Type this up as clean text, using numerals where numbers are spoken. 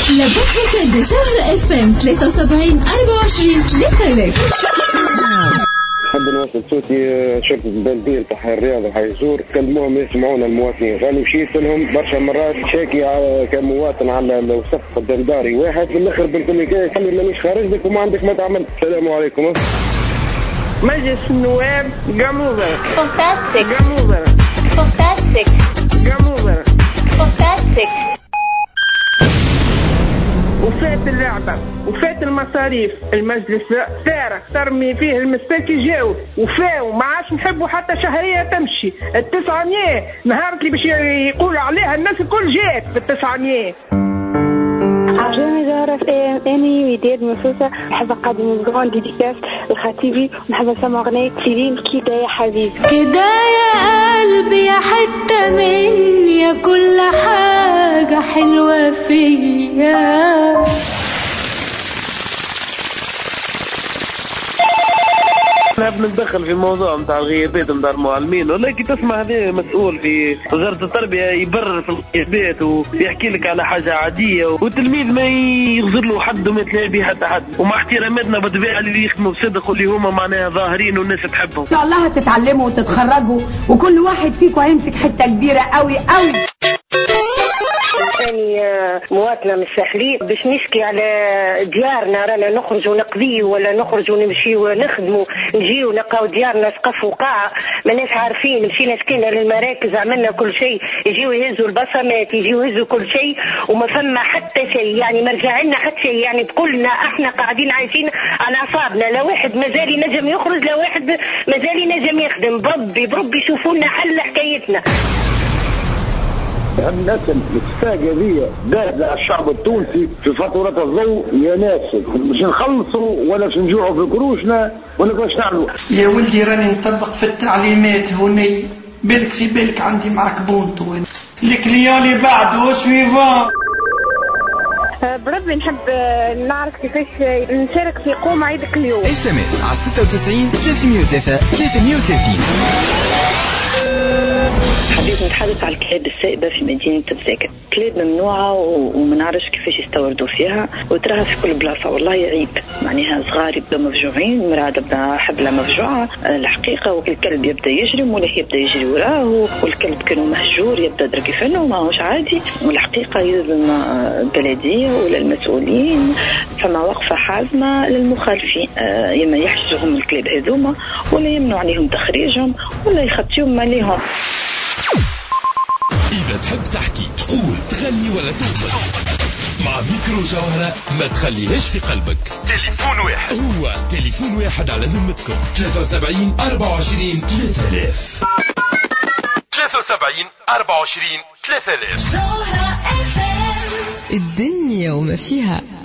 لبوك de شهر FM 73 24 3000. نحب نوصل صوتي شرطة البلدية تاع حي الرياض وحي الزور كلموهم يسمعونا المواطنين. راني مشيت لهم برشا مرات شاكي كمواطن على الوسط قدام داري واحد في الاخر بالكل قال لي مانيش خارج لك وما عندك ما تعمل. السلام عليكم. مجلس النواب قاموزر فانتاستيك قاموزر فانتاستيك قاموزر فانتاستيك. وفات اللعبة وفات المصاريف. المجلس سارة ترمي فيه المساك يجاوب وفاو ما عادش نحبوا حتى شهرية تمشي. 900 نهار اللي باش يقولوا عليها الناس الكل جات بال900. عجبني زهرة في أني وداد مفروسة. نحب أقدم الجراند ديديكاس الخطيبي ونحب نسمع أغنية سيرين كده يا حبيبي. كده يا قلبي يا حتة مني يا كل حاجة حلوة فيا. نحب نتدخل في موضوع متاع الغيابات متاع المعلمين، ولكن تسمع هذا مسؤول في وزارة التربية يبرر في الغيابات ويحكي لك على حاجة عادية، والتلميذ ما يغزر له حد وما يتلاقي به حتى حد. ومع احتراماتنا بالطبيعة اللي يخدموا بصدق واللي هما معناها ظاهرين والناس تحبهم. ان شاء الله هتتعلموا وتتخرجوا وكل واحد فيكم هيمسك حتة كبيرة قوي قوي. أني مواطنة من الساحلين باش نشكي على ديارنا. رانا نخرج ونقضي ولا نخرج ونمشي ونخدموا نجي ونلقاو ديارنا سقف وقاعة ماناش عارفين. مشينا شكينا للمراكز عملنا كل شيء، يجيو يهزوا البصمات يجيو يهزوا كل شيء وما فما حتى شيء. يعني ما رجع لنا حتى شيء. يعني بكلنا احنا قاعدين عايشين على اعصابنا. لا واحد مازال ينجم يخرج لا واحد مازال ينجم يخدم. بربي يشوفوا لنا حل حكايتنا. الناس الساقة ذي دارت على الشعب التونسي في فاتورة الضوء يا ناس مش نخلصوا ولا مش نجوعوا في كروشنا ولا باش نعملوا. يا ولدي راني نطبق في التعليمات هوني. بالك في بالك عندي معك بونتو الكليون اللي بعده سويفون. بربي نحب نعرف كيفاش نشارك في قوم عيدك اليوم. SMS على 96 303 330. حبيت نتحدث على الكلاب السائبة في مدينة الزاكر. كلاب ممنوعة وما نعرفش كيفاش يستوردوا فيها وتراها في كل بلاصة. والله يعيب. معناها صغار يبدأ مفجوعين، مرأة تبدا حبلة مفجوعة. الحقيقة والكلب يبدأ يجري ولا يبدأ يجري وراه، والكلب كانوا مهجور يبدأ درك فنه وما هوش عادي. والحقيقة يلزم البلدية ولا المسؤولين فما وقفة حازمة للمخالفين، يما يحجزهم الكلاب هذوما ولا يمنعوا عليهم تخريجهم ولا يخطيهم عليهم. إذا تحب تحكي تقول تغني ولا توقف مع ميكرو جوهرة ما تخليهاش في قلبك. تليفون واحد هو تليفون واحد على ذمتكم. 73 24 3000 73 24 3000. الدنيا وما فيها.